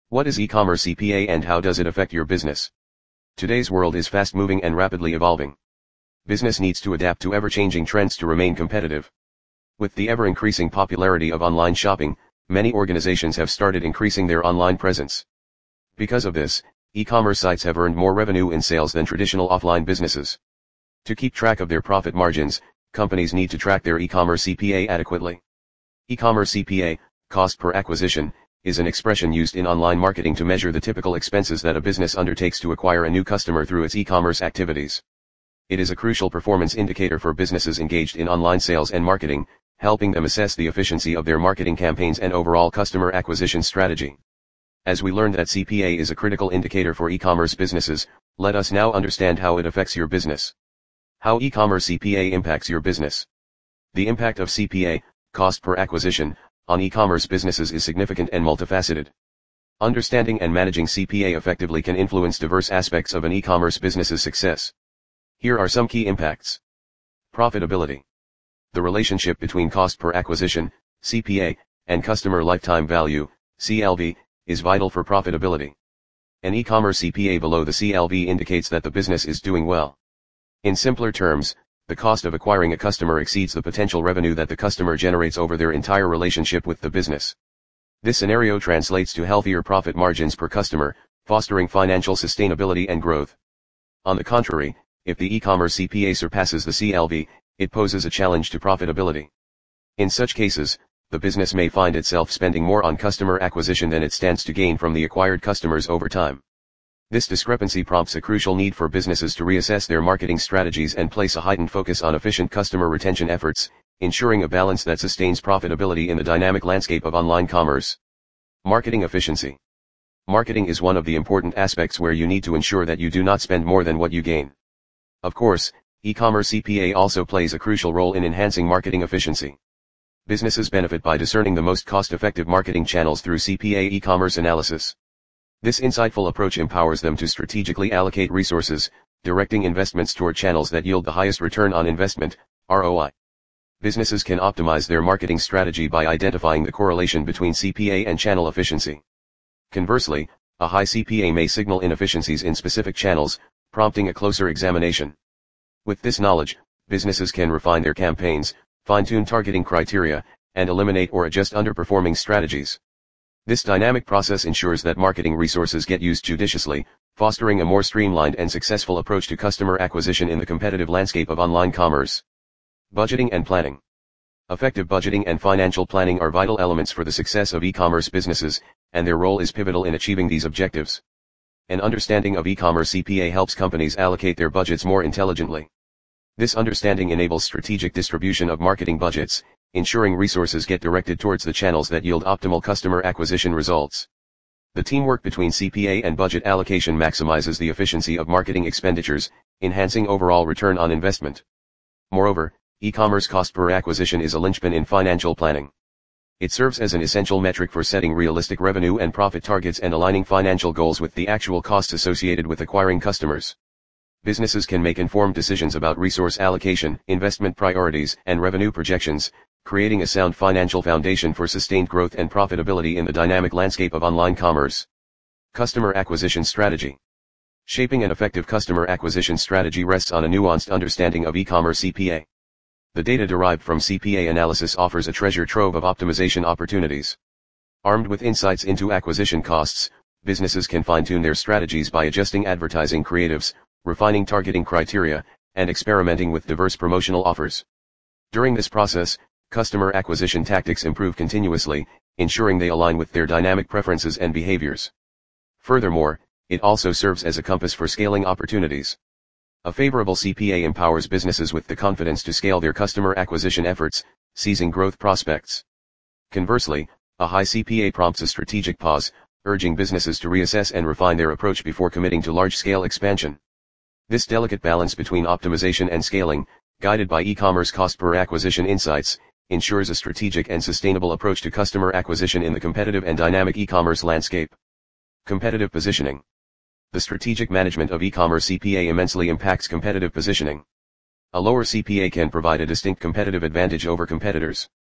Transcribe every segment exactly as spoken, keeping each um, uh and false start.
What is e-commerce C P A and how does it affect your business? Today's world is fast-moving and rapidly evolving. Business needs to adapt to ever-changing trends to remain competitive. With the ever-increasing popularity of online shopping, many organizations have started increasing their online presence. Because of this, e-commerce sites have earned more revenue in sales than traditional offline businesses. To keep track of their profit margins, companies need to track their e-commerce C P A adequately. E-commerce C P A, cost per acquisition, is an expression used in online marketing to measure the typical expenses that a business undertakes to acquire a new customer through its e-commerce activities. It is a crucial performance indicator for businesses engaged in online sales and marketing, helping them assess the efficiency of their marketing campaigns and overall customer acquisition strategy. As we learned that C P A is a critical indicator for e-commerce businesses, let us now understand how it affects your business. How e-commerce C P A impacts your business. The impact of C P A, cost per acquisition, on e-commerce businesses is significant and multifaceted. Understanding and managing C P A effectively can influence diverse aspects of an e-commerce business's success. Here are some key impacts. Profitability. The relationship between cost per acquisition, C P A, and customer lifetime value, C L V, is vital for profitability. An e-commerce C P A below the C L V indicates that the business is doing well. In simpler terms, the cost of acquiring a customer exceeds the potential revenue that the customer generates over their entire relationship with the business. This scenario translates to healthier profit margins per customer, fostering financial sustainability and growth. On the contrary, if the e-commerce C P A surpasses the C L V, it poses a challenge to profitability. In such cases, the business may find itself spending more on customer acquisition than it stands to gain from the acquired customers over time. This discrepancy prompts a crucial need for businesses to reassess their marketing strategies and place a heightened focus on efficient customer retention efforts, ensuring a balance that sustains profitability in the dynamic landscape of online commerce. Marketing efficiency. Marketing is one of the important aspects where you need to ensure that you do not spend more than what you gain. Of course, e-commerce C P A also plays a crucial role in enhancing marketing efficiency. Businesses benefit by discerning the most cost-effective marketing channels through C P A e-commerce analysis. This insightful approach empowers them to strategically allocate resources, directing investments toward channels that yield the highest return on investment, R O I. Businesses can optimize their marketing strategy by identifying the correlation between C P A and channel efficiency. Conversely, a high C P A may signal inefficiencies in specific channels, prompting a closer examination. With this knowledge, businesses can refine their campaigns, fine-tune targeting criteria, and eliminate or adjust underperforming strategies. This dynamic process ensures that marketing resources get used judiciously, fostering a more streamlined and successful approach to customer acquisition in the competitive landscape of online commerce. Budgeting and planning. Effective budgeting and financial planning are vital elements for the success of e-commerce businesses, and their role is pivotal in achieving these objectives. An understanding of e-commerce C P A helps companies allocate their budgets more intelligently. This understanding enables strategic distribution of marketing budgets, ensuring resources get directed towards the channels that yield optimal customer acquisition results. The teamwork between C P A and budget allocation maximizes the efficiency of marketing expenditures, enhancing overall return on investment. Moreover, e-commerce cost per acquisition is a linchpin in financial planning. It serves as an essential metric for setting realistic revenue and profit targets and aligning financial goals with the actual costs associated with acquiring customers. Businesses can make informed decisions about resource allocation, investment priorities, and revenue projections, creating a sound financial foundation for sustained growth and profitability in the dynamic landscape of online commerce. Customer acquisition strategy. Shaping an effective customer acquisition strategy rests on a nuanced understanding of e-commerce C P A. The data derived from C P A analysis offers a treasure trove of optimization opportunities. Armed with insights into acquisition costs, businesses can fine-tune their strategies by adjusting advertising creatives, refining targeting criteria, and experimenting with diverse promotional offers. During this process, customer acquisition tactics improve continuously, ensuring they align with their dynamic preferences and behaviors. Furthermore, it also serves as a compass for scaling opportunities. A favorable C P A empowers businesses with the confidence to scale their customer acquisition efforts, seizing growth prospects. Conversely, a high C P A prompts a strategic pause, urging businesses to reassess and refine their approach before committing to large-scale expansion. This delicate balance between optimization and scaling, guided by e-commerce cost per acquisition insights, ensures a strategic and sustainable approach to customer acquisition in the competitive and dynamic e-commerce landscape. Competitive positioning. The strategic management of e-commerce C P A immensely impacts competitive positioning. A lower C P A can provide a distinct competitive advantage over competitors.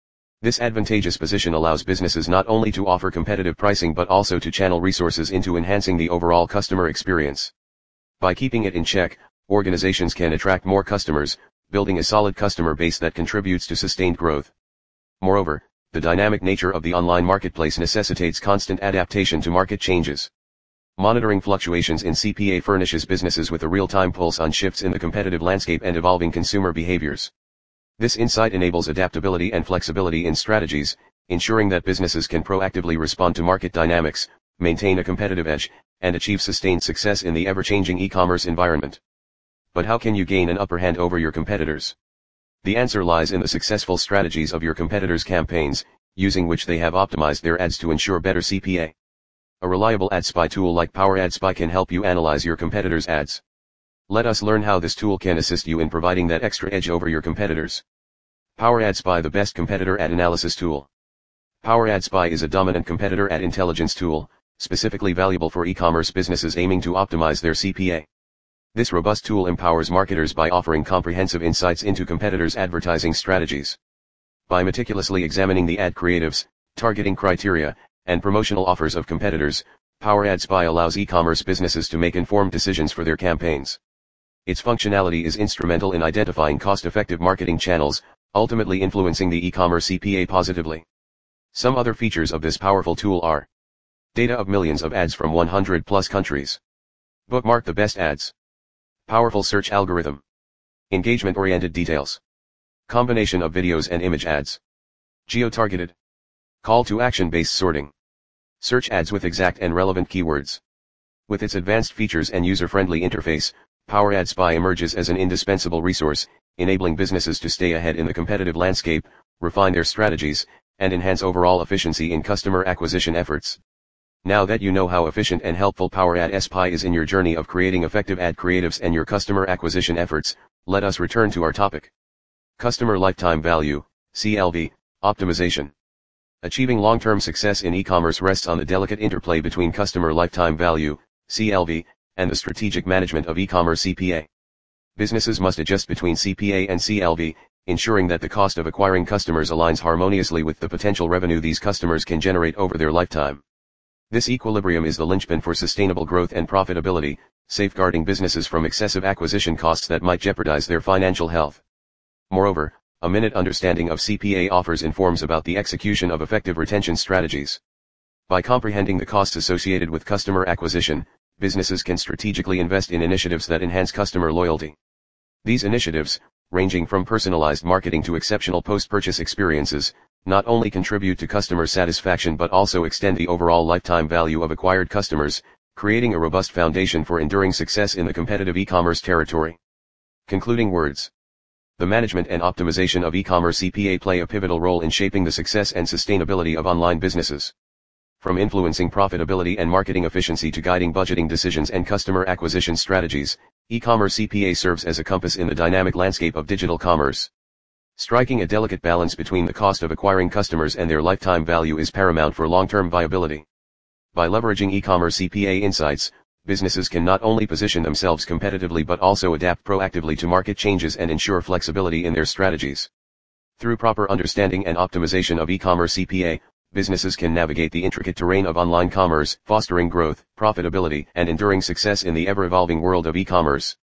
This advantageous position allows businesses not only to offer competitive pricing but also to channel resources into enhancing the overall customer experience. By keeping it in check, organizations can attract more customers, building a solid customer base that contributes to sustained growth. Moreover, the dynamic nature of the online marketplace necessitates constant adaptation to market changes. Monitoring fluctuations in C P A furnishes businesses with a real-time pulse on shifts in the competitive landscape and evolving consumer behaviors. This insight enables adaptability and flexibility in strategies, ensuring that businesses can proactively respond to market dynamics, maintain a competitive edge, and achieve sustained success in the ever-changing e-commerce environment. But how can you gain an upper hand over your competitors? The answer lies in the successful strategies of your competitors' campaigns, using which they have optimized their ads to ensure better C P A. A reliable ad spy tool like Power Ad Spy can help you analyze your competitors' ads. Let us learn how this tool can assist you in providing that extra edge over your competitors. Power Ad Spy, the best competitor ad analysis tool. Power Ad Spy is a dominant competitor ad intelligence tool, specifically valuable for e-commerce businesses aiming to optimize their C P A. This robust tool empowers marketers by offering comprehensive insights into competitors' advertising strategies. By meticulously examining the ad creatives, targeting criteria, and promotional offers of competitors, Power Ad Spy allows e-commerce businesses to make informed decisions for their campaigns. Its functionality is instrumental in identifying cost-effective marketing channels, ultimately influencing the e-commerce C P A positively. Some other features of this powerful tool are: data of millions of ads from one hundred plus countries. Bookmark the best ads. Powerful search algorithm. Engagement-oriented details. Combination of videos and image ads. Geo-targeted. Call-to-action-based sorting. Search ads with exact and relevant keywords. With its advanced features and user-friendly interface, Power Ad Spy emerges as an indispensable resource, enabling businesses to stay ahead in the competitive landscape, refine their strategies, and enhance overall efficiency in customer acquisition efforts. Now that you know how efficient and helpful Power Ad Spy is in your journey of creating effective ad creatives and your customer acquisition efforts, let us return to our topic. Customer Lifetime Value, C L V, Optimization. Achieving long-term success in e-commerce rests on the delicate interplay between customer lifetime value, C L V, and the strategic management of e-commerce C P A. Businesses must adjust between C P A and C L V, ensuring that the cost of acquiring customers aligns harmoniously with the potential revenue these customers can generate over their lifetime. This equilibrium is the linchpin for sustainable growth and profitability, safeguarding businesses from excessive acquisition costs that might jeopardize their financial health. Moreover, a minute understanding of C P A offers informs about the execution of effective retention strategies. By comprehending the costs associated with customer acquisition, businesses can strategically invest in initiatives that enhance customer loyalty. These initiatives, ranging from personalized marketing to exceptional post-purchase experiences, not only contribute to customer satisfaction but also extend the overall lifetime value of acquired customers, creating a robust foundation for enduring success in the competitive e-commerce territory. Concluding words. The management and optimization of e-commerce C P A play a pivotal role in shaping the success and sustainability of online businesses. From influencing profitability and marketing efficiency to guiding budgeting decisions and customer acquisition strategies, e-commerce C P A serves as a compass in the dynamic landscape of digital commerce. Striking a delicate balance between the cost of acquiring customers and their lifetime value is paramount for long-term viability. By leveraging e-commerce C P A insights, businesses can not only position themselves competitively but also adapt proactively to market changes and ensure flexibility in their strategies. Through proper understanding and optimization of e-commerce C P A, businesses can navigate the intricate terrain of online commerce, fostering growth, profitability, and enduring success in the ever-evolving world of e-commerce.